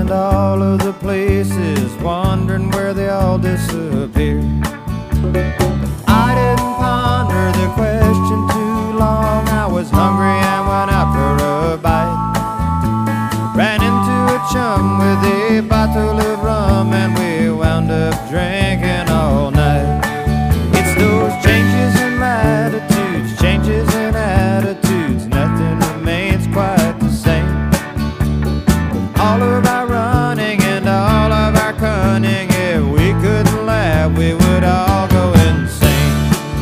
and all of the places, wondering where they all disappeared. I didn't ponder the question too long. I was hungry and went out for a bite. Ran into a chum with a bottle of rum, and we wound up drinking all night. It's those changes in latitudes, changes in attitudes, nothing remains quite the same. All of our running and all of our cunning, if we couldn't laugh, we would all go insane.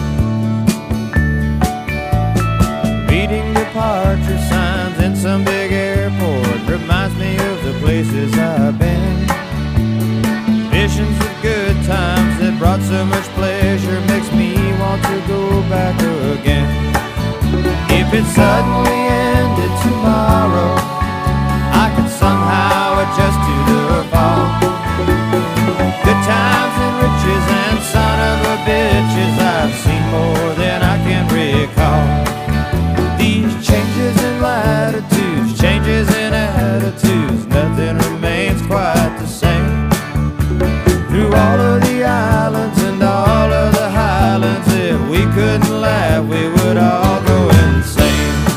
Reading departure signs in some big airport reminds me of the places I've been. Visions of good times that brought so much pleasure makes me want to go back again. If it suddenly ended tomorrow, I could somehow adjust to the fall. Good times and riches and son of a bitches, I've seen more than I can recall. These changes in latitudes, changes in attitudes, nothing remains quite the same. Through all of the islands and all of the highlands, if we couldn't laugh, we would all go insane.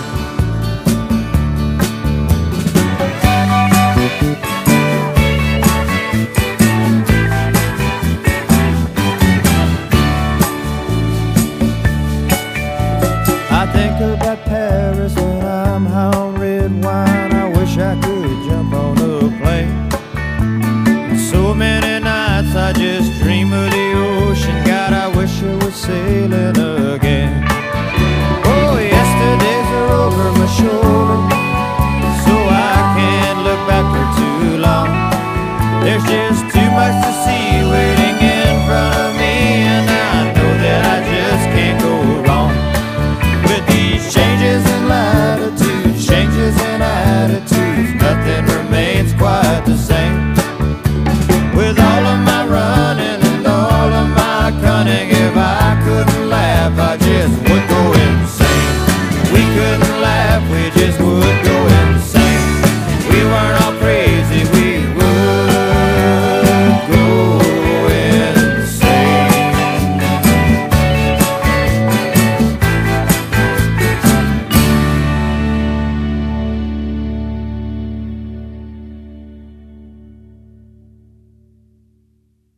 I think about Paris when I'm high on red wine. I wish I could jump on a plane. So many nights I just dream of the ocean. God, I wish I was sailing again. Oh, yesterdays are over my shoulder, so I can't look back for too long. There's just too much to see.